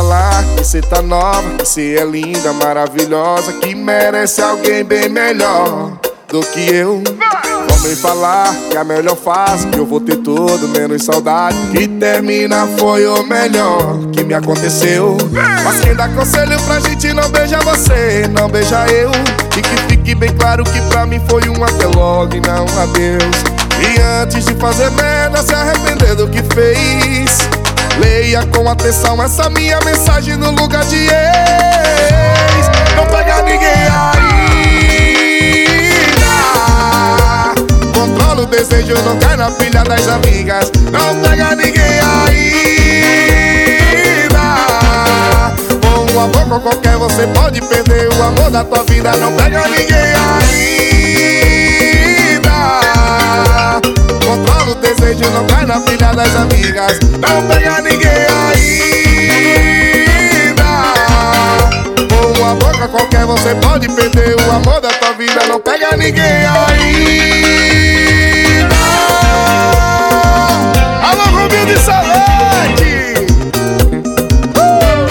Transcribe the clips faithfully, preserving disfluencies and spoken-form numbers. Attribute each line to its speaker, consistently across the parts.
Speaker 1: falar que cê tá nova, que cê é linda, maravilhosa, que merece alguém bem melhor do que eu. Vão me falar que a melhor fase, que eu vou ter tudo menos saudade, que termina foi o melhor que me aconteceu. Mas quem dá conselho pra gente não beija você, não beija eu. E que fique bem claro que pra mim foi um até logo e não um adeus. E antes de fazer merda, se arrepender do que fez, leia com atenção essa minha mensagem no lugar de ex. Não pega ninguém ainda, controla o desejo, não cai na pilha das amigas. Não pega ninguém ainda, com um amor com qualquer você pode perder o amor da tua vida. Não pega ninguém ainda, controla o desejo, não cai na pilha das amigas. Não pega ninguém ainda, com uma boca qualquer você pode perder o amor da tua vida. Não pega ninguém ainda. Alô, Rubinho de Salete, uh!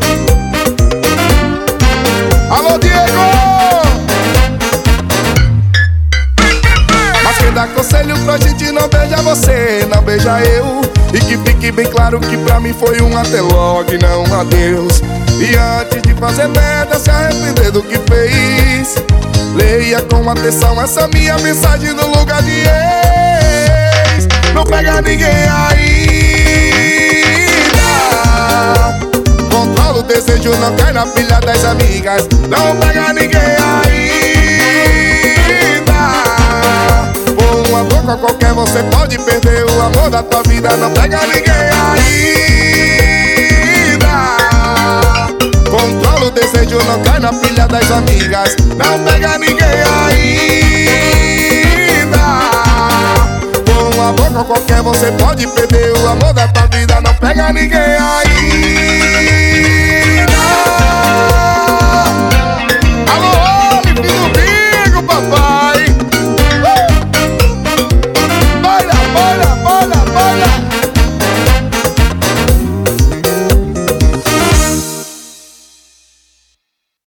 Speaker 1: Alô, Diego. Mas quem dá conselho pra gente não beija você, não beija eu. E que fique bem claro que pra mim foi um até logo e não um adeus. E antes de fazer merda, se arrepender do que fez, leia com atenção essa minha mensagem no lugar de ex. Não pega ninguém ainda, controla o desejo, não cai na pilha das amigas. Não pega ninguém ainda, com uma boca qualquer você pode perder o amor da tua vida. Não pega ninguém ainda, controla o desejo, não cai na pilha das amigas. Não pega ninguém ainda, com uma boca qualquer você pode perder o amor da tua vida. Não pega ninguém